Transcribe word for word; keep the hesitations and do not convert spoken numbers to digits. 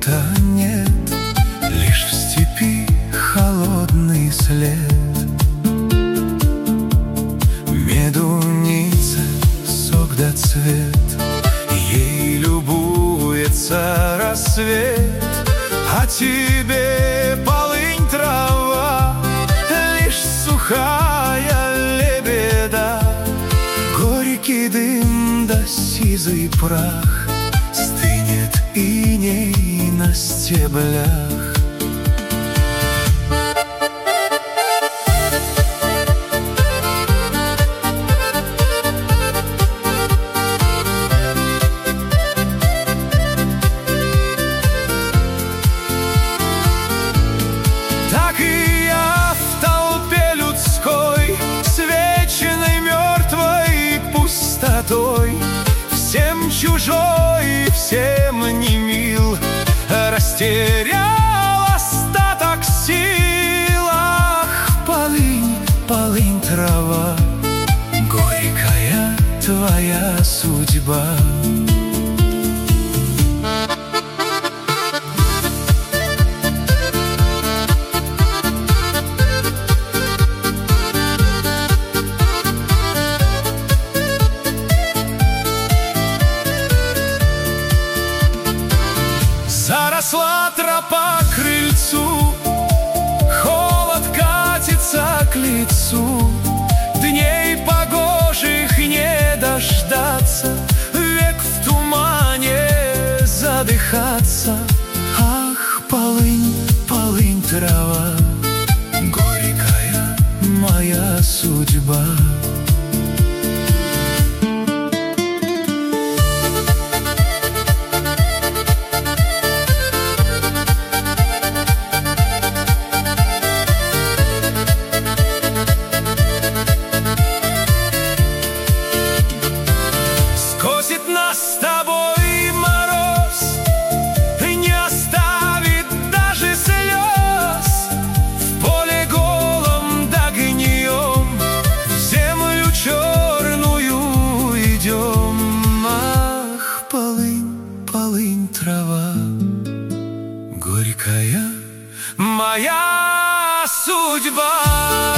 будто нет, лишь в степи холодный след. Медуница сок да цвет, ей любуется рассвет, а тебе полынь трава, лишь сухая лебеда. Горький дым да сизый прах, стынет иней на стеблях. Так и я в толпе людской, с вечной мертвой пустотой, всем чужой, всем не мил, растерял остаток сил. Ах, полынь, полынь трава, горькая твоя судьба. Заросла тропа к крыльцу, холод катится к лицу, дней погожих не дождаться, век в тумане задыхаться. Ах, полынь, полынь трава, горькая моя судьба. Скосит нас с тобой мороз, не оставит даже слез. В поле голом да гнием, в землю черную идем. Ах, полынь, полынь трава, горькая моя судьба.